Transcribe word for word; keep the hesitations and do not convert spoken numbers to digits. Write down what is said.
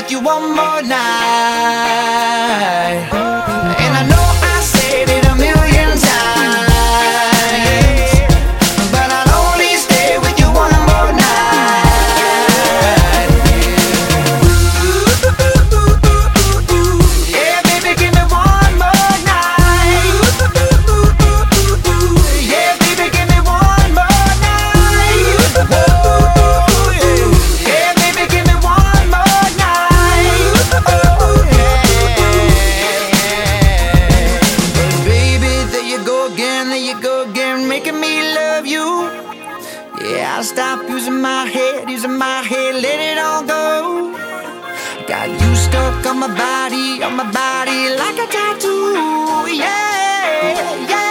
with you one more night. And I know I said it a million times, but I'll only stay with you one more night. Yeah, baby, give me one more night. Yeah, baby, give me one more night. Oh, yeah. Yeah, baby, give me one more night. Oh, yeah. But baby, there you go again, there you go again, making me love you. Yeah, I'll stop using my head, using my head, let it all go. Got you stuck on my body, on my body like a tattoo. Yeah, yeah.